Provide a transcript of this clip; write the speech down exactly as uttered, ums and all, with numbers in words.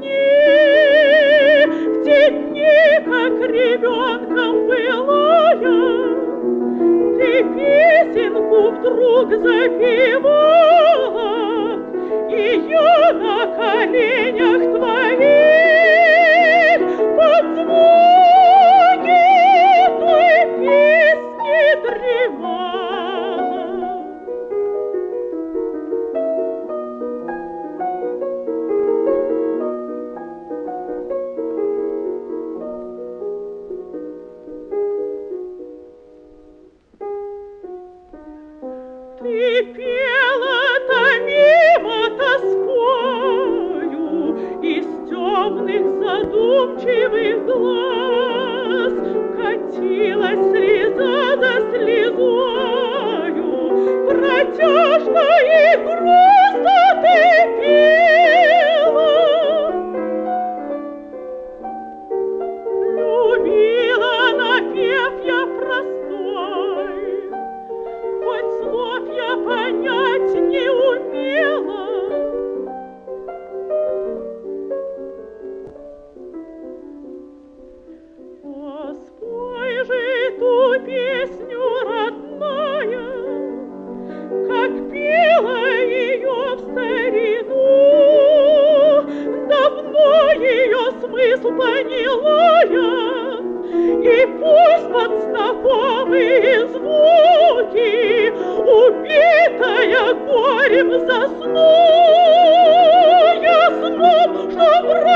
в те дни, как ребенком была я, ты песенку вдруг запевала, и я на коленях твоих под звуки той песни дремала. Ты пела томимо тоскою из темных задумчивых глаз, катилась слеза за слезою, протяжно и грустно ты пела. Любила напев я простой, хоть слов я понять не умела. Поспой же ту песню, родная, как пела ее в старину. Давно ее смысл поняла я, и пусть под знакомые звуки, убитая горем, засну я сном, чтоб